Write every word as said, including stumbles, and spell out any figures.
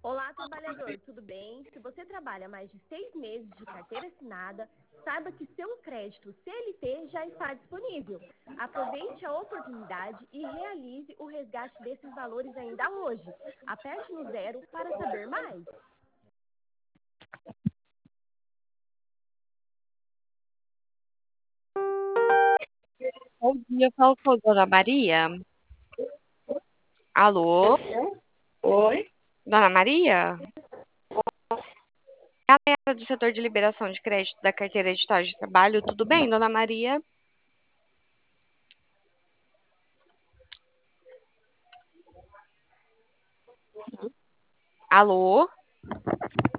Olá, trabalhador, tudo bem? Se você trabalha mais de seis meses de carteira assinada, saiba que seu crédito C L T já está disponível. Aproveite a oportunidade e realize o resgate desses valores ainda hoje. Aperte no zero para saber mais. Bom dia, eu falo com a Dona Maria. Alô, Oi? Dona Maria? É a meta do setor de liberação de crédito da carteira de estágio de trabalho. Tudo bem, Dona Maria? Alô?